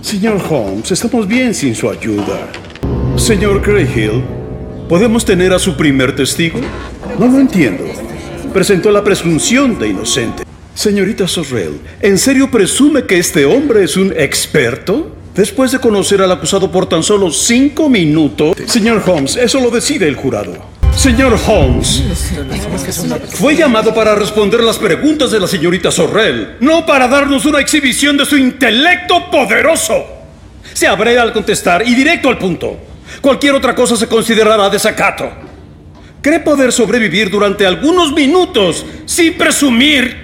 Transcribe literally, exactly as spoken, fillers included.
Señor Holmes, estamos bien sin su ayuda. Señor Greyhill, ¿podemos tener a su primer testigo? No lo entiendo. Presentó la presunción de inocente. Señorita Sorrell, ¿en serio presume que este hombre es un experto? Después de conocer al acusado por tan solo cinco minutos... Señor Holmes, eso lo decide el jurado. Señor Holmes, fue llamado para responder las preguntas de la señorita Sorrell, no para darnos una exhibición de su intelecto poderoso. Se abre al contestar y directo al punto. Cualquier otra cosa se considerará desacato. ¿Cree poder sobrevivir durante algunos minutos sin presumir